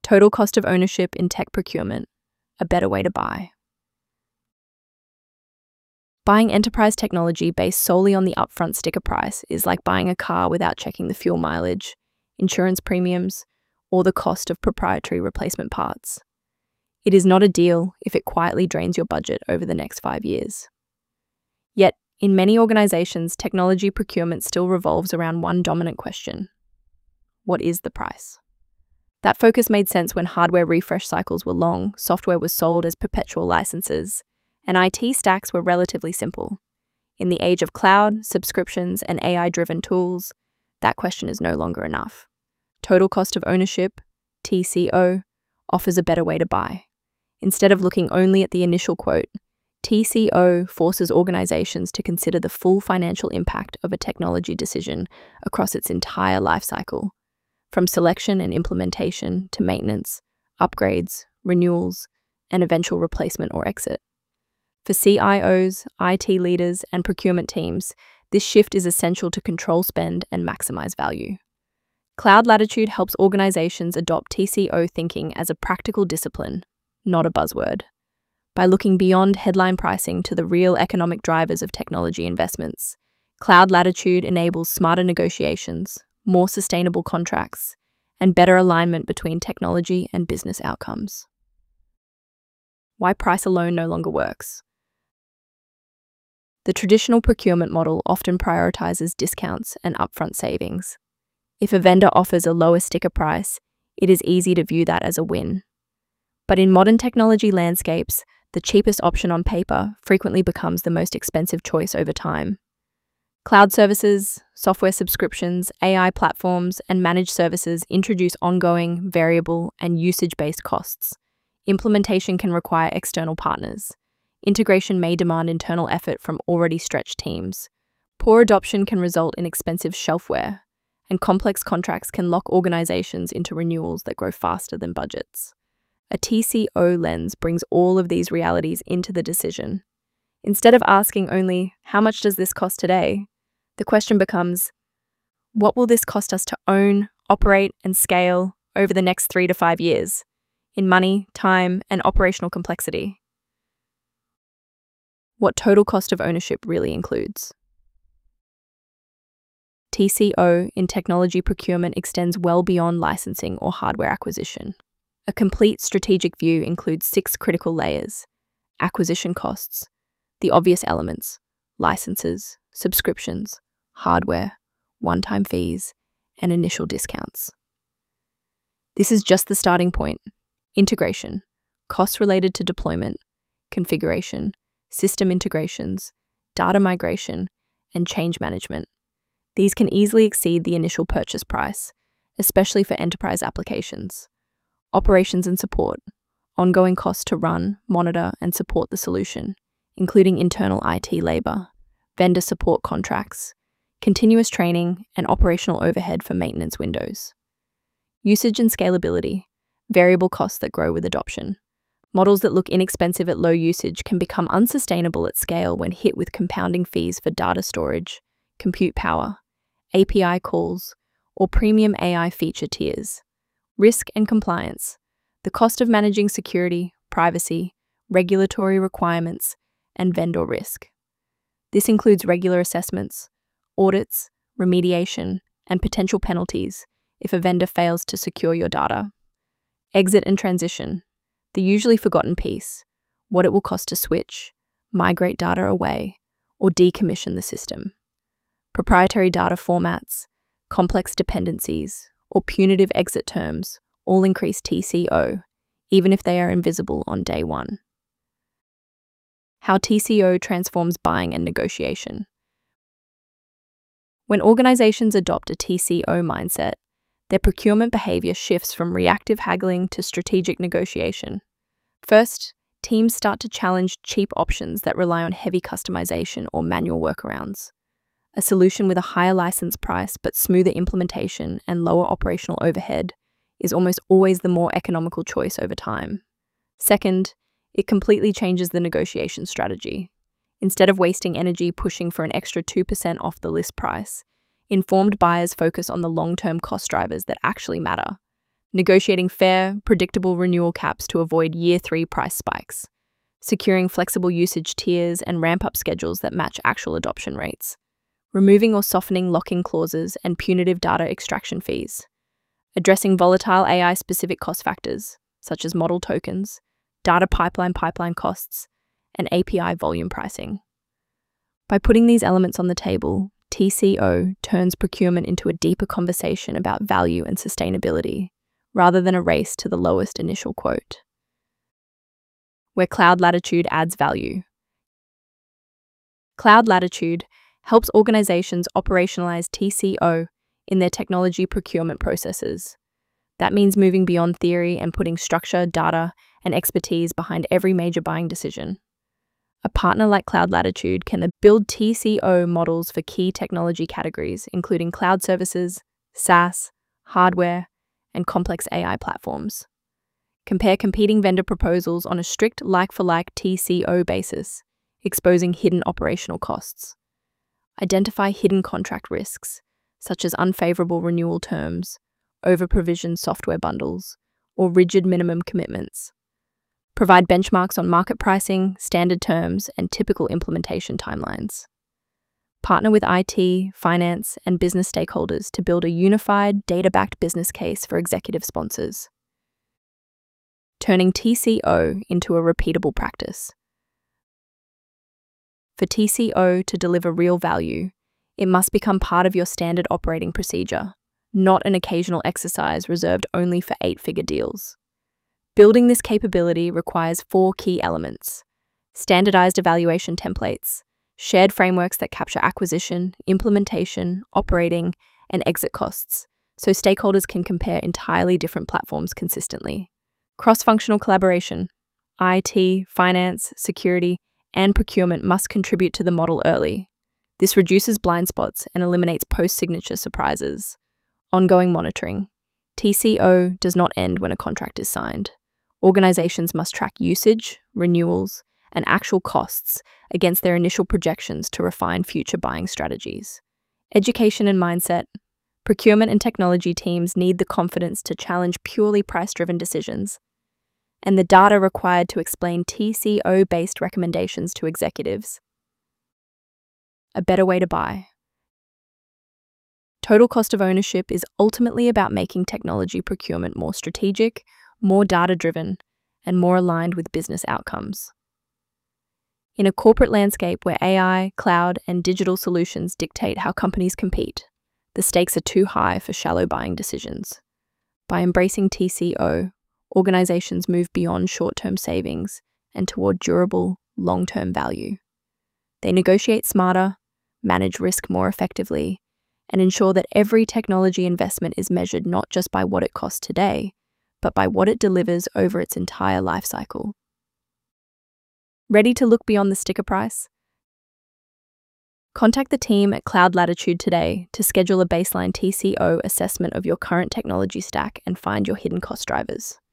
Total cost of ownership in tech procurement, a better way to buy. Buying enterprise technology based solely on the upfront sticker price is like buying a car without checking the fuel mileage, insurance premiums, or the cost of proprietary replacement parts. It is not a deal if it quietly drains your budget over the next 5 years. Yet, in many organizations, technology procurement still revolves around one dominant question: what is the price? That focus made sense when hardware refresh cycles were long, software was sold as perpetual licenses, and IT stacks were relatively simple. In the age of cloud, subscriptions, and AI-driven tools, that question is no longer enough. Total cost of ownership, TCO, offers a better way to buy. Instead of looking only at the initial quote, TCO forces organizations to consider the full financial impact of a technology decision across its entire lifecycle, from selection and implementation to maintenance, upgrades, renewals, and eventual replacement or exit. For CIOs, IT leaders, and procurement teams, this shift is essential to control spend and maximize value. Cloud Latitude helps organizations adopt TCO thinking as a practical discipline, not a buzzword. By looking beyond headline pricing to the real economic drivers of technology investments, Cloud Latitude enables smarter negotiations, more sustainable contracts, and better alignment between technology and business outcomes. Why price alone no longer works? The traditional procurement model often prioritizes discounts and upfront savings. If a vendor offers a lower sticker price, it is easy to view that as a win. But in modern technology landscapes, the cheapest option on paper frequently becomes the most expensive choice over time. Cloud services, software subscriptions, AI platforms, and managed services introduce ongoing, variable, and usage-based costs. Implementation can require external partners. Integration may demand internal effort from already stretched teams. Poor adoption can result in expensive shelfware, and complex contracts can lock organizations into renewals that grow faster than budgets. A TCO lens brings all of these realities into the decision. Instead of asking only, how much does this cost today? The question becomes, what will this cost us to own, operate, and scale over the next 3 to 5 years, in money, time, and operational complexity? What total cost of ownership really includes. TCO in technology procurement extends well beyond licensing or hardware acquisition. A complete strategic view includes 6 critical layers: acquisition costs, the obvious elements, licenses, subscriptions, hardware, one-time fees, and initial discounts. This is just the starting point. Integration, costs related to deployment, configuration, system integrations, data migration, and change management. These can easily exceed the initial purchase price, especially for enterprise applications. Operations and support, ongoing costs to run, monitor, and support the solution, including internal IT labor, vendor support contracts, continuous training, and operational overhead for maintenance windows. Usage and scalability, variable costs that grow with adoption. Models that look inexpensive at low usage can become unsustainable at scale when hit with compounding fees for data storage, compute power, API calls, or premium AI feature tiers. Risk and compliance, the cost of managing security, privacy, regulatory requirements, and vendor risk. This includes regular assessments, audits, remediation, and potential penalties if a vendor fails to secure your data. Exit and transition, the usually forgotten piece, what it will cost to switch, migrate data away, or decommission the system. Proprietary data formats, complex dependencies, or punitive exit terms all increase TCO, even if they are invisible on day one. How TCO transforms buying and negotiation. When organizations adopt a TCO mindset, their procurement behavior shifts from reactive haggling to strategic negotiation. First, teams start to challenge cheap options that rely on heavy customization or manual workarounds. A solution with a higher license price but smoother implementation and lower operational overhead is almost always the more economical choice over time. Second, it completely changes the negotiation strategy. Instead of wasting energy pushing for an extra 2% off the list price, informed buyers focus on the long-term cost drivers that actually matter: negotiating fair, predictable renewal caps to avoid year 3 price spikes, securing flexible usage tiers and ramp-up schedules that match actual adoption rates, removing or softening lock-in clauses and punitive data extraction fees, addressing volatile AI-specific cost factors, such as model tokens, data pipeline costs, and API volume pricing. By putting these elements on the table, TCO turns procurement into a deeper conversation about value and sustainability, rather than a race to the lowest initial quote. Where Cloud Latitude adds value. Cloud Latitude helps organizations operationalize TCO in their technology procurement processes. That means moving beyond theory and putting structure, data, and expertise behind every major buying decision. A partner like Cloud Latitude can build TCO models for key technology categories, including cloud services, SaaS, hardware, and complex AI platforms. Compare competing vendor proposals on a strict like-for-like TCO basis, exposing hidden operational costs. Identify hidden contract risks, such as unfavorable renewal terms, over-provisioned software bundles, or rigid minimum commitments. Provide benchmarks on market pricing, standard terms, and typical implementation timelines. Partner with IT, finance, and business stakeholders to build a unified, data-backed business case for executive sponsors. Turning TCO into a repeatable practice. For TCO to deliver real value, it must become part of your standard operating procedure, not an occasional exercise reserved only for 8-figure deals. Building this capability requires 4 key elements: standardized evaluation templates, shared frameworks that capture acquisition, implementation, operating, and exit costs, so stakeholders can compare entirely different platforms consistently. Cross-functional collaboration. IT, finance, security, and procurement must contribute to the model early. This reduces blind spots and eliminates post-signature surprises. Ongoing monitoring. TCO does not end when a contract is signed. Organizations must track usage, renewals, and actual costs against their initial projections to refine future buying strategies. Education and mindset. Procurement and technology teams need the confidence to challenge purely price-driven decisions, and the data required to explain TCO-based recommendations to executives. A better way to buy. Total cost of ownership is ultimately about making technology procurement more strategic, more data-driven, and more aligned with business outcomes. In a corporate landscape where AI, cloud, and digital solutions dictate how companies compete, the stakes are too high for shallow buying decisions. By embracing TCO, organizations move beyond short-term savings and toward durable, long-term value. They negotiate smarter, manage risk more effectively, and ensure that every technology investment is measured not just by what it costs today, but by what it delivers over its entire life cycle. Ready to look beyond the sticker price? Contact the team at Cloud Latitude today to schedule a baseline TCO assessment of your current technology stack and find your hidden cost drivers.